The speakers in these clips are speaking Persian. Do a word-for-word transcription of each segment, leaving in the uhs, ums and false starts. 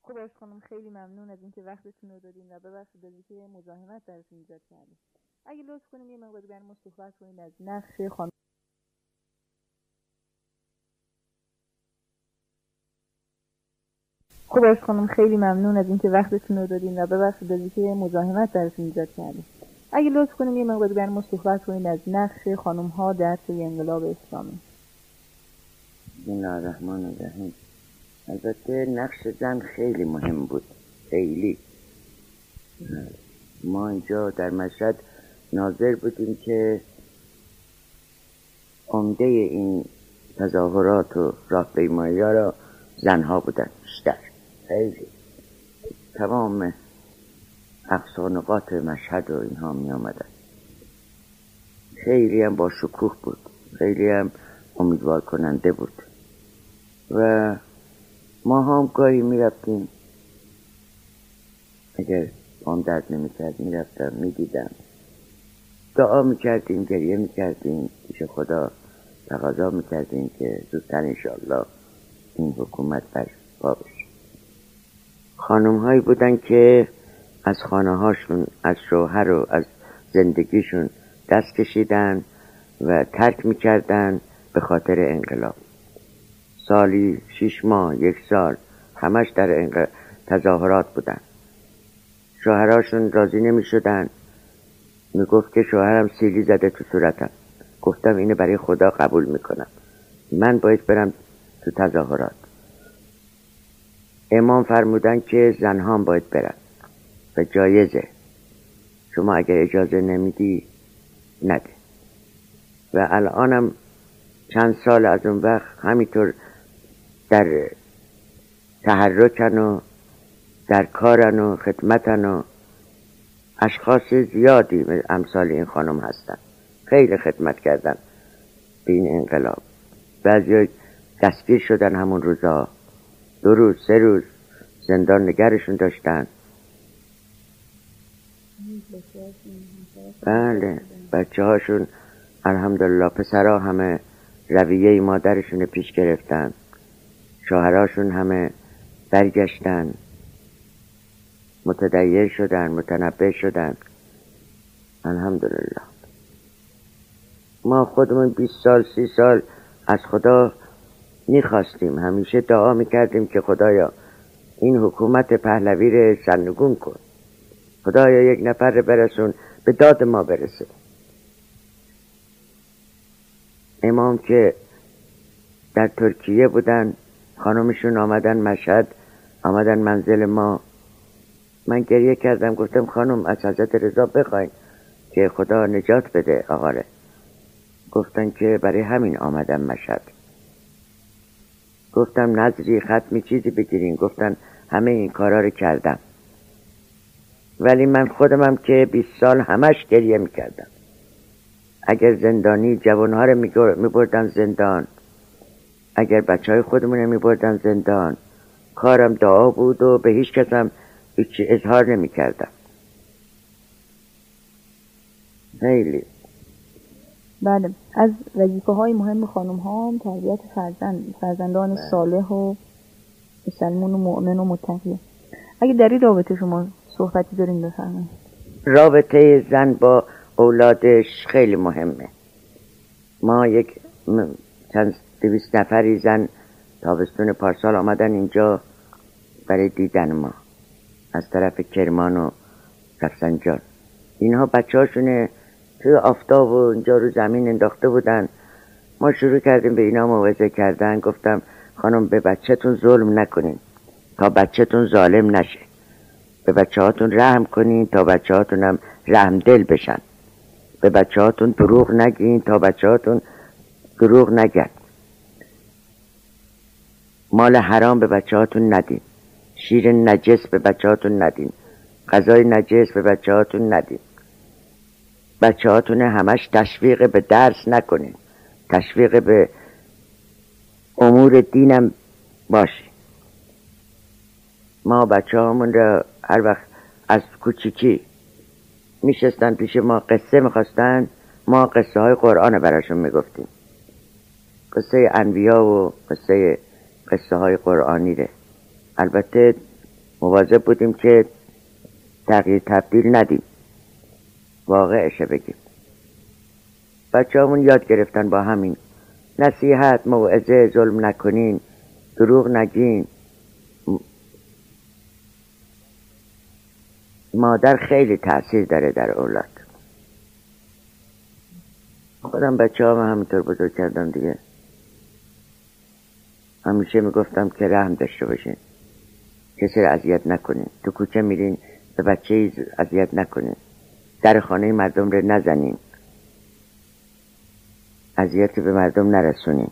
خوب عشق خانم، خیلی ممنون از اینکه وقتتون رو دادین و ببخشید از اینکه مزاحمت براتون ایجاد کردیم. اگه لطف کنین یه مقداری برای ما صحبت کنین از نقش خانم. خوب عشق خانم، خیلی ممنون از اینکه وقتتون رو دادین و ببخشید از اینکه مزاحمت براتون ایجاد کردیم. اگه لطف کنین یه مقداری برای ما صحبت کنین از نقش خانم ها در طی انقلاب اسلامی. بسم الله الرحمن الرحیم. البته نقش زن خیلی مهم بود، خیلی. ما اینجا در مشهد ناظر بودیم که عمده این تظاهرات و راهپیمایی‌ها را زنها بودن بیشتر، خیلی تمام اقصانقاط مشهد و اینها می آمدن. خیلی هم با شکوه بود، خیلی هم امیدوار کننده بود و ما هم گاهی می رفتیم، اگر پام درد نمی کرد می رفتم می دیدم، دعا می کردیم، گریه می کردیم، پیش خدا تقاضا می کردیم که زودتر انشاءالله این حکومت برپا بشه. خانم هایی بودن که از خانه هاشون، از شوهر و از زندگیشون دست کشیدن و ترک می کردن به خاطر انقلاب. سالی شش ماه، یک سال همش در انقلاب تظاهرات بودن. شوهراشون راضی نمی شدن، می گفت که شوهرم سیلی زده تو صورتم. گفتم اینه برای خدا قبول می کنم، من باید برم تو تظاهرات. امام فرمودن که زنها هم باید برن و جایزه، شما اگر اجازه نمیدی نده. و الانم چند سال از اون وقت همینطور در تحرکن و در کارن و خدمتن و اشخاص زیادی امثال این خانم هستن، خیلی خدمت کردن به این انقلاب. بعضی دستگیر شدن همون روزا، دو روز سه روز زندان نگرشون داشتن. بله، بچه هاشون الحمدلله پسرها همه رویه مادرشون پیش گرفتن، شوهراشون همه برگشتن، متدیر شدن، متنبه شدن، الحمدلله. ما خودمون بیست سال سی سال از خدا میخواستیم، همیشه دعا میکردیم که خدایا این حکومت پهلوی رو سرنگون کن، خدایا یک نفر رو برسون به داد ما برسه. امام که در ترکیه بودن، خانمشون آمدن مشهد، آمدن منزل ما، من گریه کردم، گفتم خانم از حضرت رضا بخواین که خدا نجات بده آقاره. گفتن که برای همین آمدم مشهد. گفتم نظری ختمی چیزی بگیرین. گفتن همه این کارا رو کردم. ولی من خودمم که بیست سال همش گریه میکردم. اگر زندانی جوانها رو میبردن زندان، اگر بچه های خودمون رو میبردن زندان، کارم دعا بود و به هیچ کسم هیچ اظهار نمیکردم. خیلی بله، از وظیفه های مهم خانم ها هم تربیت فرزند، فرزندان بله. صالح و مسلمون و مؤمن و متقی. اگه در این رابطه شما صحبتی دارین بفرمایید. رابطه زن با اولادش خیلی مهمه. ما یک چند دویست نفری زن تابستون پارسال آمدن اینجا برای دیدن ما از طرف کرمان و رفسنجان. اینها بچه هاشونه توی آفتاب و اینجا رو زمین انداخته بودن. ما شروع کردیم به اینا موعظه کردن. گفتم خانم به بچه‌تون ظلم نکنین تا بچه‌تون ظالم نشه، به بچه هاتون رحم کنین تا بچه هاتون هم رحم دل بشن، به بچه هاتون دروغ نگین تا بچه هاتون دروغ نگن، مال حرام به بچه هاتون ندین، شیر نجس به بچه هاتون ندین، غذای نجس به بچه هاتون ندین. بچه هاتون همش تشویق به درس نکنین، تشویق به امور دینم باشی. ما بچه هامون را هر وقت از کوچیکی میشستن پیش ما قصه میخواستن، ما قصه های قرآن براشون میگفتیم، قصه انبیا و قصه قصه های قرآنی ره. البته مواظب بودیم که تغییر تبدیل ندیم، واقعشه بگیم. بچه همون یاد گرفتن با همین نصیحت، موعظه، ظلم نکنین، دروغ نگین. مادر خیلی تأثیر داره در اولاد. خودم بچه هم همینطور بزرگ کردم دیگه. همیشه میگفتم که رحم داشته باشین، کسی رو اذیت نکنین، تو کوچه میرین به بچه اذیت نکنین، در خانه مردم رو نزنین، اذیتی به مردم نرسونین.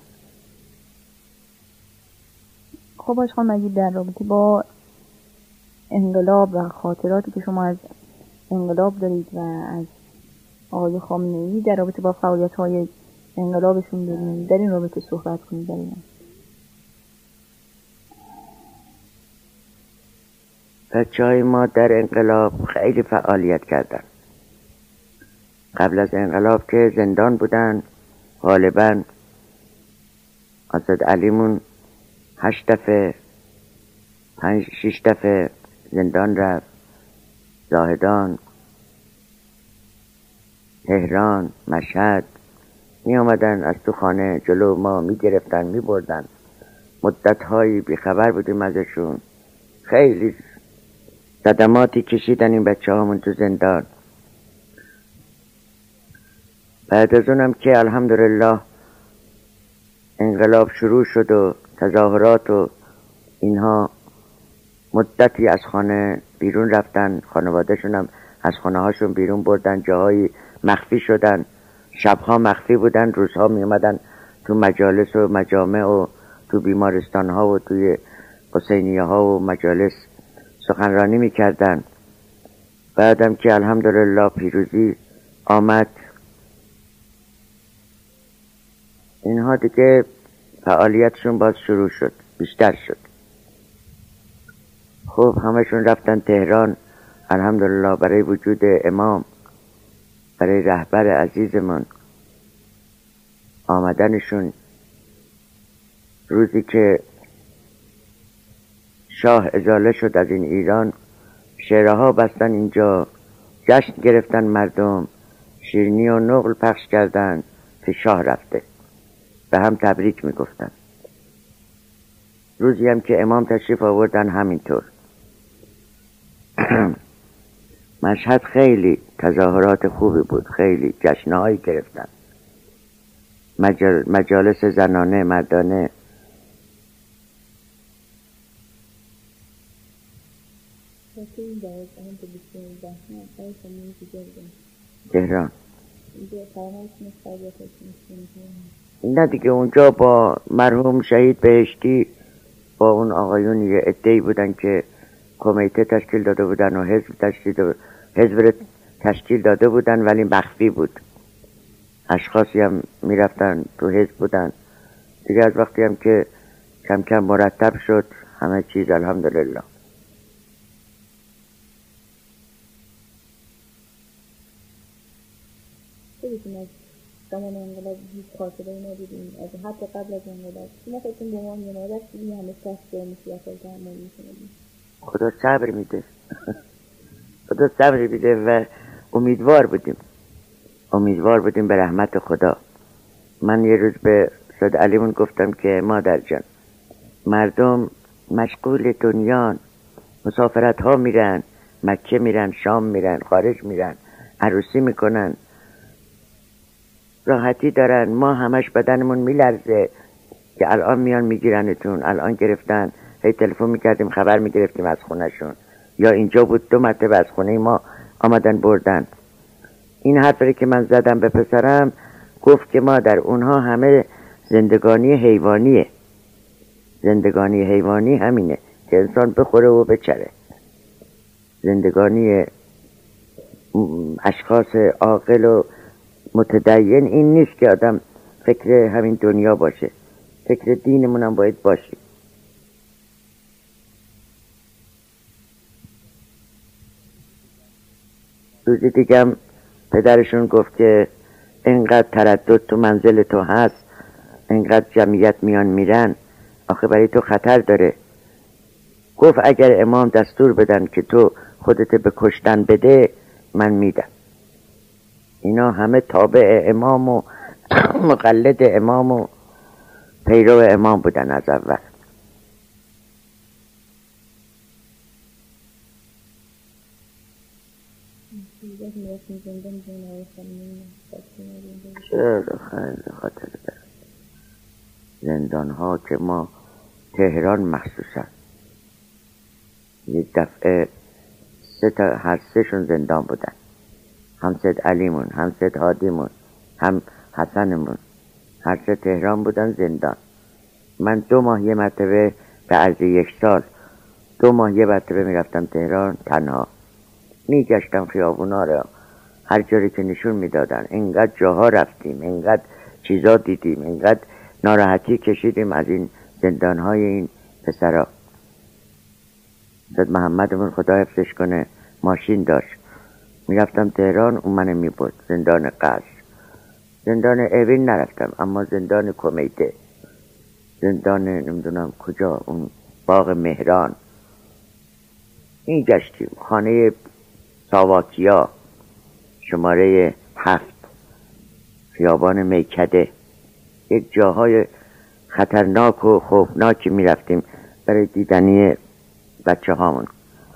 خب آقای مجید، در رابطه با انقلاب و خاطراتی که شما از انقلاب دارید و از آقای خامنه‌ای در رابطه با فعالیت‌های انقلابشون دارید، در این رابطه صحبت کنید. در این بچه های ما در انقلاب خیلی فعالیت کردن. قبل از انقلاب که زندان بودن، غالبا حضرت علیمون هشت دفعه پنج شش دفعه زندان رفت. زاهدان، تهران، مشهد می آمدن از تو خانه جلو ما می گرفتن می بردن. مدت هایی بیخبر بودیم ازشون. خیلی صدماتی کشیدن این بچه هامون تو زندان. بعد از اونم که الحمدلله انقلاب شروع شد و تظاهرات و اینها، مدتی از خانه بیرون رفتن، خانوادهشون هم از خانه هاشون بیرون بردن، جاهایی مخفی شدن، شبها مخفی بودن، روزها می اومدن تو مجالس و مجامع و تو بیمارستان ها و توی حسینیه ها و مجالس سخنرانی می کردن. بعدم که الحمدلله پیروزی آمد، اینها دیگه فعالیتشون باز شروع شد، بیشتر شد. خب همشون رفتن تهران. الحمدلله برای وجود امام، برای رهبر عزیزمون آمدنشون، روزی که شاه ازاله شد از این ایران، شیره ها بستن اینجا، جشن گرفتن مردم، شیرینی و نقل پخش کردن که شاه رفته، به هم تبریک میگفتن. روزی هم که امام تشریف آوردن همینطور. مشهد خیلی تظاهرات خوبی بود، خیلی جشنهایی گرفتن، مجال مجالس زنانه مردانه. تهران نه دیگه، اونجا با مرحوم شهید بهشتی با اون آقایون یه عده‌ای بودن که کمیته تشکیل داده بودن و حزب تشکیل حزب تشکیل داده بودن، ولی مخفی بود. اشخاصی هم میرفتن تو حزب بودن دیگه. از وقتی هم که کم کم مرتب شد همه چیز الحمدلله. خیلیتون از زمان انقلاب هیچ خاطره ای ندیدیم، از حتی قبل از انقلاب شما خودتون به عنوان یه مادر چیزی همه سخت و مصیبت‌های تحمل می‌کنید؟ خدا صبر میده. خدا صبر میده و امیدوار بودیم امیدوار بودیم به رحمت خدا. من یه روز به استاد علیمون گفتم که مادر جان، مردم مشغول دنیان، مسافرت ها میرن، مکه میرن، شام میرن، خارج میرن، عروسی میکنن، راحتی دارن. ما همش بدنمون میلرزه که الان میان میگیرنتون، الان گرفتن. هی تلفن میکردیم خبر میگرفتیم از خونهشون، یا اینجا بود دو مرتبه از خونه ما آمدن بردن. این حرفی که من زدم به پسرم، گفت که مادر اونها همه زندگانی حیوانیه. زندگانی حیوانی همینه که انسان بخوره و بچره. زندگانی اشخاص عاقل و متدین این نیست که آدم فکر همین دنیا باشه، فکر دینمون هم باید باشه. روزی دیگه هم پدرشون گفت که اینقدر تردد تو منزل تو هست، اینقدر جمعیت میان میرن، آخه برای تو خطر داره. گفت اگر امام دستور بدن که تو خودت به کشتن بده من میدم. اینا همه تابع امام و مقلد امام و پیرو امام بودن از اول. چرا خیلی خاطر دارم زندان ها که ما تهران مخصوصا یک دفعه سه تا هر سه شون زندان بودن، هم سید علیمون، هم سید هادیمون، هم حسنمون، هر سه تهران بودن زندان. من دو ماه یه مرتبه به عرض یک سال دو ماه یه مرتبه میرفتم تهران تنها، میگشتم خیابونا رو، هر جایی که نشون میدادن. اینقدر جاها رفتیم، اینقدر چیزا دیدیم، اینقدر ناراحتی کشیدیم از این زندانهای این پسرا. سید محمدمون خدا حفظش کنه ماشین داشت، میرفتم تهران اون منو میبرد زندان قصر. زندان اوین نرفتم، اما زندان کمیته، زندان نمیدونم کجا، اون باغ مهران این گشتیم. خانه ساواکیا شماره هفت، خیابان میکده، یک جاهای خطرناک و خوفناکی میرفتیم برای دیدنی بچه هامون.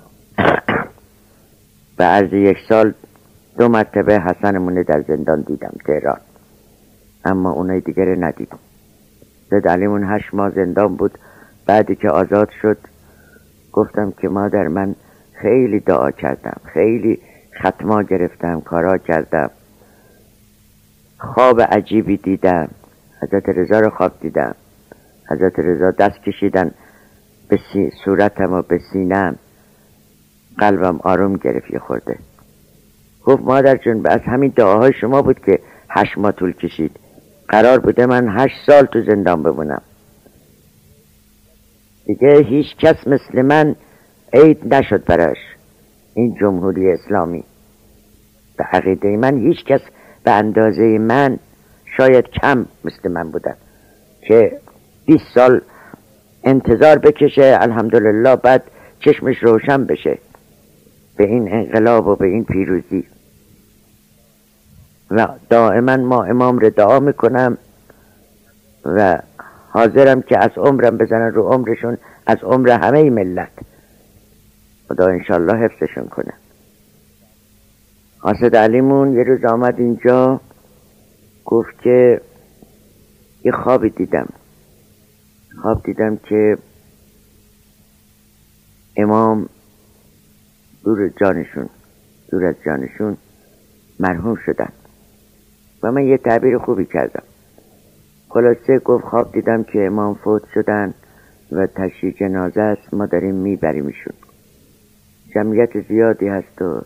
به عرض یک سال دو مرتبه حسنمونه در زندان دیدم تهران، اما اونای دیگر ندیدم. سید علیمون هشت ماه زندان بود. بعدی که آزاد شد گفتم که مادر من خیلی دعا کردم، خیلی ختما گرفتم، کارا کردم، خواب عجیبی دیدم. حضرت رضا رو خواب دیدم، حضرت رضا دست کشیدن به سی... صورتم و به سینم، قلبم آروم گرفت یه خورده. گفت مادر جون از همین دعاهای شما بود که هشت ماه طول کشید، قرار بوده من هشت سال تو زندان بمونم. دیگه هیچ کس مثل من عید نشد براش این جمهوری اسلامی. به عقیده من هیچ کس به اندازه من، شاید کم مثل من بودن که بیست سال انتظار بکشه الحمدلله بعد چشمش روشن بشه به این انقلاب و به این پیروزی. و دائما ما امام رو دعا میکنم و حاضرم که از عمرم بزنن رو عمرشون، از عمر همه ملت. خدا انشالله حفظشون کنه. حاسد علیمون یه روز آمد اینجا گفت که یه خوابی دیدم خواب دیدم که امام دور جانشون دور از جانشون مرحوم شدن و من یه تعبیر خوبی کردم. خلاصه گفت خواب دیدم که امام فوت شدن و تشییع جنازه است، ما داریم میبریمشون. جمعیت زیادی هست و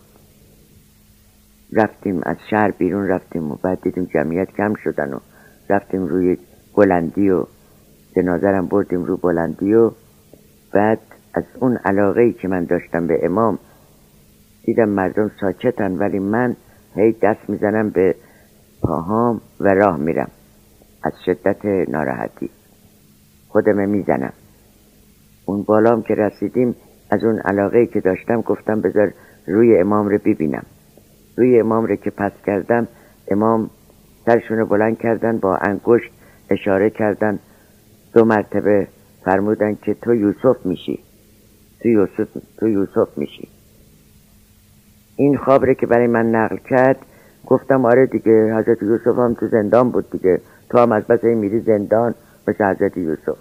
رفتیم از شهر بیرون، رفتیم و بعد دیدیم جمعیت کم شدن و رفتیم روی بلندی و جنازه رم بردیم رو بلندی و بعد از اون علاقه‌ای که من داشتم به امام دیدم مردم ساکتن، ولی من هی دست میزنم به پاهام و راه میرم از شدت ناراحتی، خودم میزنم. اون بالام که رسیدیم از اون علاقه‌ای که داشتم گفتم بذار روی امام رو ببینم. روی امام رو که پس کردم، امام سرشون بلند کردن، با انگشت اشاره کردن دو مرتبه، فرمودن که تو یوسف میشی، تو یوسف, تو یوسف میشی. این خواب رو که برای من نقل کرد گفتم آره دیگه، حضرت یوسف هم تو زندان بود دیگه، تو هم از بس میری زندان مثل حضرت یوسف.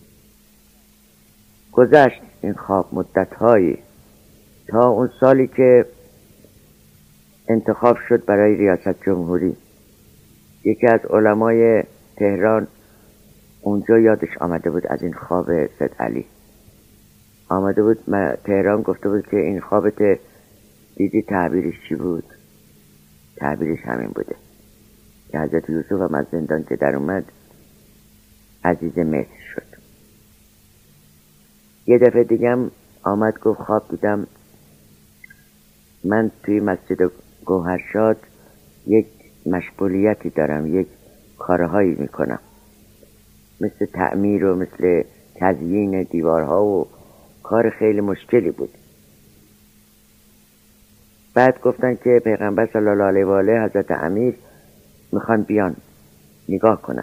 گذشت این خواب مدت‌هایی تا اون سالی که انتخاب شد برای ریاست جمهوری. یکی از علمای تهران اونجا یادش آمده بود از این خواب سید علی، آمده بود تهران، گفته بود که این خوابت دیدی تعبیرش چی بود؟ تعبیرش همین بوده که حضرت یوسف هم از زندان که در اومد عزیز مصر شد. یه دفعه دیگه هم آمد گفت خواب دیدم من توی مسجد گوهرشاد یک مشغولیتی دارم، یک کارهایی میکنم، مثل تعمیر و مثل تزیین دیوارها و کار خیلی مشکلی بود. بعد گفتن که پیغمبر صلی الله علیه و آله حضرت امیر میخوان بیان نگاه کنن.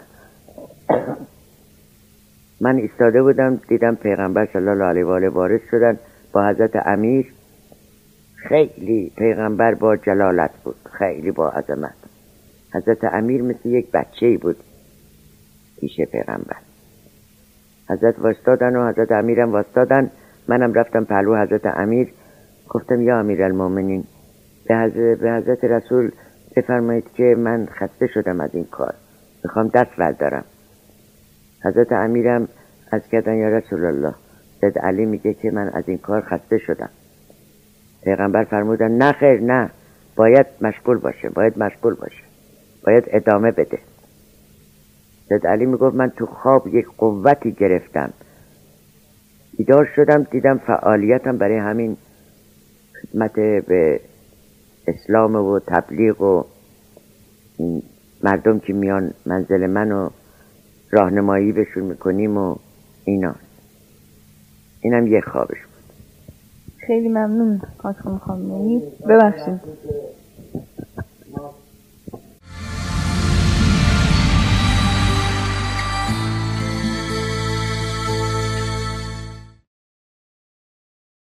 من ایستاده بودم، دیدم پیغمبر صلی الله علیه و آله وارد شدن با حضرت امیر. خیلی پیغمبر با جلالت بود، خیلی با عظمت. حضرت امیر مثل یک بچه‌ای بود پیش پیغمبر. حضرت واسطادن و حضرت امیرم واسطادن. منم رفتم پهلو حضرت امیر، گفتم یا امیرالمومنین به حضرت, به حضرت رسول بفرمایید که من خسته شدم از این کار، میخوام دست بردارم. حضرت امیرم از کردن یا رسول الله، سید علی میگه که من از این کار خسته شدم. پیغمبر فرمودن نه خیر، نه، باید مشغول باشه، باید مشغول باشه، باید ادامه بده. سید علی میگفت من تو خواب یک قوتی گرفتم، بیدار شدم دیدم فعالیتم برای همین خدمت به اسلام و تبلیغ و مردم که میان منزل من و راهنمایی بهشون میکنیم و اینا. اینم یک خوابش بود. خیلی ممنون خانم خامنه‌ای. ببخشید